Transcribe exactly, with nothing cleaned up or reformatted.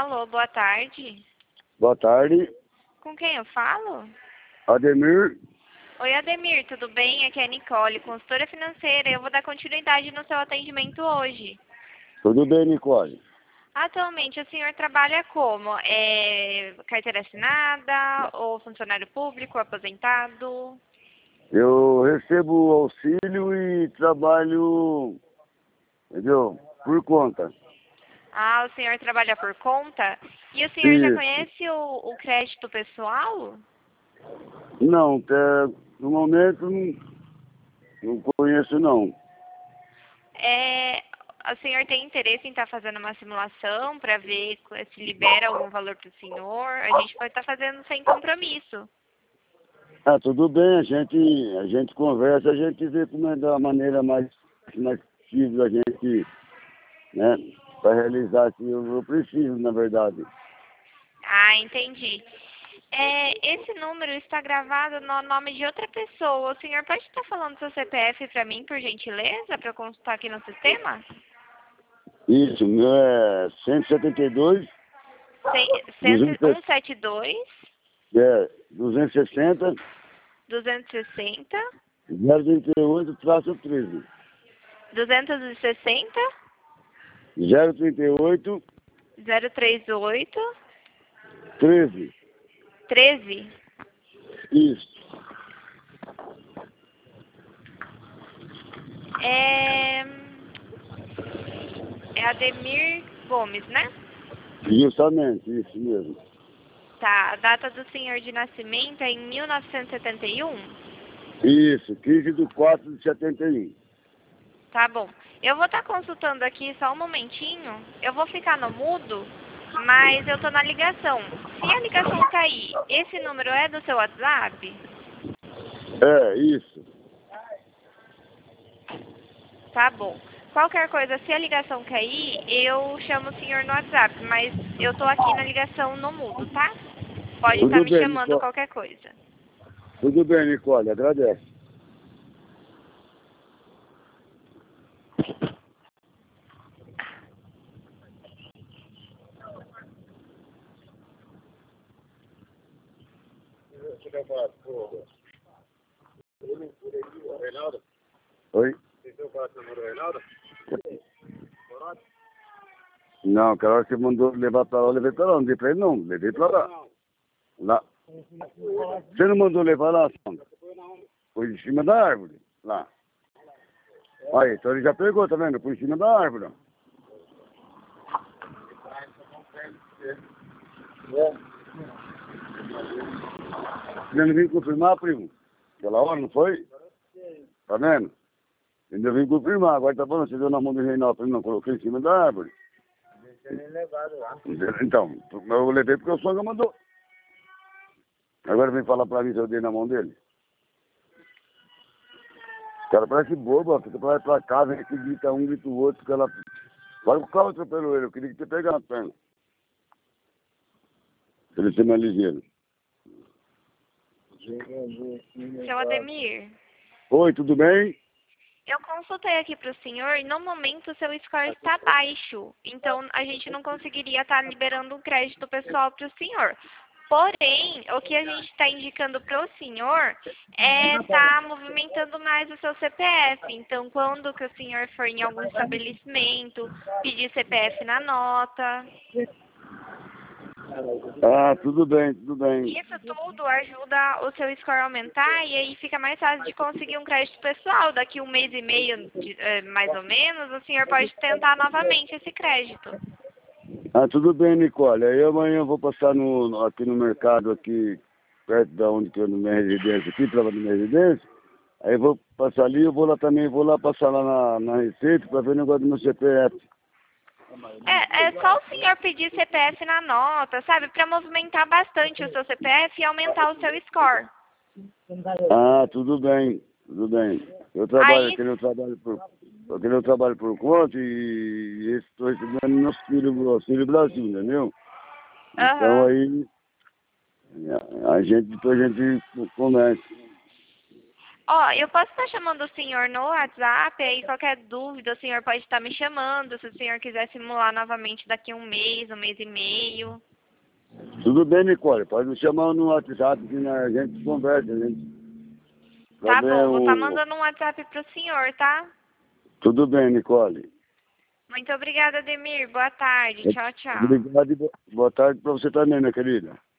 Alô, boa tarde. Boa tarde, Com quem eu falo? Ademir. Oi, Ademir, tudo bem? Aqui é a Nicole, consultora financeira. Eu vou dar continuidade no seu atendimento hoje. Tudo bem, Nicole? Atualmente, o senhor trabalha como? É carteira assinada ou funcionário público, aposentado? Eu recebo auxílio e trabalho, entendeu? Por conta. Ah, o senhor trabalha por conta? E o senhor já Isso. conhece o, o crédito pessoal? Não, até no momento não, não conheço não. É, o senhor tem interesse em estar fazendo uma simulação para ver se libera algum valor para o senhor? A gente pode estar fazendo sem compromisso. Ah, tudo bem, a gente, a gente conversa, a gente vê como é da maneira mais, mais possível a gente, né, para realizar assim, eu, eu preciso, na verdade. Ah, entendi. É, esse número está gravado no nome de outra pessoa. O senhor pode estar falando seu C P F para mim, por gentileza, para eu consultar aqui no sistema? Isso, meu é cento e setenta e dois, duzentos, cento e setenta e dois, é, duzentos e sessenta, duzentos e sessenta, zero trinta e oito, traço treze. duzentos e sessenta, zero trinta e oito, zero trinta e oito, treze. treze. Isso. É, é Ademir Gomes, né? Justamente, isso mesmo. Tá, a data do senhor de nascimento é em mil novecentos e setenta e um? Isso, quinze de quatro de setenta e um. Tá bom. Eu vou estar consultando aqui só um momentinho. Eu vou ficar no mudo, mas eu tô na ligação. Se a ligação cair, esse número é do seu WhatsApp? É, isso. Tá bom. Qualquer coisa, se a ligação cair, eu chamo o senhor no WhatsApp, mas eu tô aqui na ligação no mudo, tá? Pode estar Tudo me bem, chamando Nicole. qualquer coisa. Tudo bem, Nicole, agradeço. Oi? Não, aquela hora que você mandou levar pra lá, eu levei pra lá. Não levei pra ele, não. Levei pra lá. Lá. Você não mandou levar lá, Sandra? Foi em cima da árvore. Lá. Aí, então ele já pegou, tá vendo? Foi em cima da árvore, ó. Você não vim confirmar, primo? Aquela hora, não foi? Tá vendo? Ainda vim confirmar. Agora tá falando, você deu na mão do Reinaldo. Não, coloquei em cima da árvore. Então, eu levei porque o Songa mandou. Agora vem falar pra mim se eu dei na mão dele. O cara parece bobo, ó. Fica pra lá e pra cá, vem aqui, grita um, grita o outro. Fica ela... Vai o carro atropelou ele. Eu queria que você pegasse a perna. Pra ele ser mais ligeiro. Seu Ademir, Oi, tudo bem? eu consultei aqui para o senhor e no momento o seu score está baixo. Então a gente não conseguiria estar liberando um crédito pessoal para o senhor. Porém, o que a gente está indicando para o senhor é estar movimentando mais o seu C P F. Então, quando que o senhor for em algum estabelecimento, pedir C P F na nota. Ah, tudo bem, tudo bem. Isso tudo ajuda o seu score a aumentar e aí fica mais fácil de conseguir um crédito pessoal. Daqui um mês e meio, de, eh, mais ou menos, o senhor pode tentar novamente esse crédito. Ah, tudo bem, Nicole. Aí amanhã eu vou passar no, no- aqui no mercado, aqui perto da onde que eu na minha residência, aqui, trabalho na minha residência. Aí eu vou passar ali, eu vou lá também, vou lá passar lá na, na Receita para ver o negócio do meu C P F. É, é só o senhor pedir C P F na nota, sabe? Para movimentar bastante o seu C P F e aumentar o seu score. Ah, tudo bem, tudo bem. Eu trabalho, Aí, aquele eu trabalho por, aquele eu trabalho por conta e estou recebendo meu auxílio, auxílio Brasil, entendeu? Então aham. aí a, a gente, depois a gente começa. Ó, eu posso estar chamando o senhor no WhatsApp, aí qualquer dúvida o senhor pode estar me chamando, se o senhor quiser simular novamente daqui a um mês, um mês e meio. Tudo bem, Nicole. Pode me chamar no WhatsApp que a gente conversa, a gente... Tá bom, vou estar o... mandando um WhatsApp pro senhor, tá? Tudo bem, Nicole. Muito obrigada, Ademir. Boa tarde. Tchau, tchau. Obrigado e boa tarde para você também, minha querida.